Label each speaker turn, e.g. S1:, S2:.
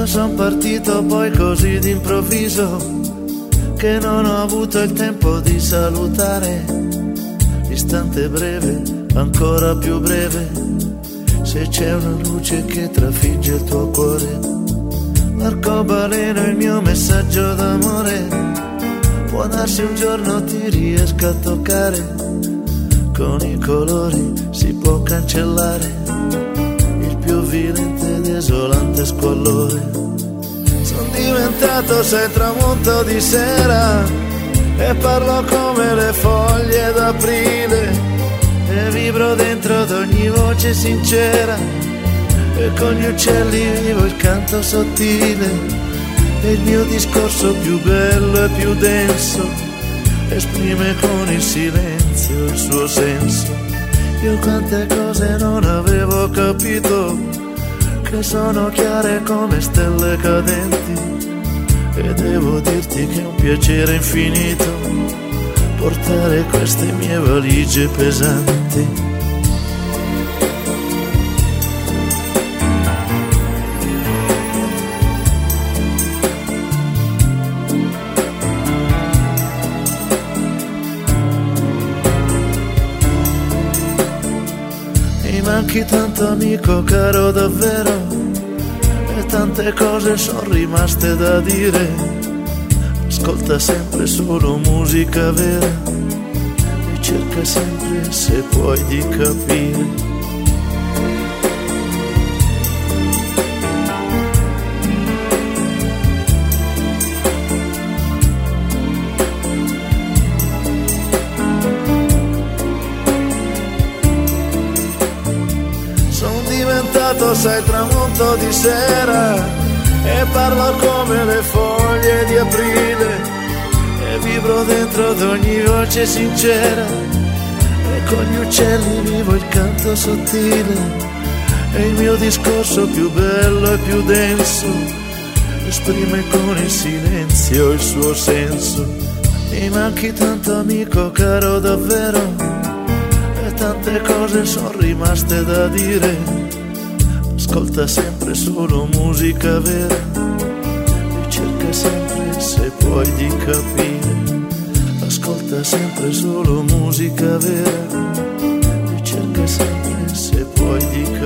S1: Io son partito poi così d'improvviso che non ho avuto il tempo di salutare. Istante breve, ancora più breve, se c'è una luce che trafigge il tuo cuore. L'arcobaleno è il mio messaggio d'amore, può darsi un giorno ti riesca a toccare. Con i colori si può cancellare il più violento ed esolante squallore. Sono diventato sei tramonto di sera e parlo come le foglie d'aprile e vibro dentro ad ogni voce sincera e con gli uccelli vivo il canto sottile e il mio discorso più bello e più denso esprime con il silenzio il suo senso. Io quante cose non avevo capito che sono chiare come stelle cadenti e devo dirti che è un piacere infinito portare queste mie valigie pesanti. Mi manchi tanto amico caro davvero e tante cose sono rimaste da dire. Ascolta sempre solo musica vera e cerca sempre se puoi di capire. Sai tramonto di sera e parlo come le foglie di aprile e vibro dentro ad ogni voce sincera e con gli uccelli vivo il canto sottile e il mio discorso più bello e più denso esprime con il silenzio il suo senso. Mi manchi tanto amico caro davvero e tante cose sono rimaste da dire. Ascolta sempre solo musica vera e cerca sempre se puoi di capire. Ascolta sempre solo musica vera e cerca sempre se puoi di capire.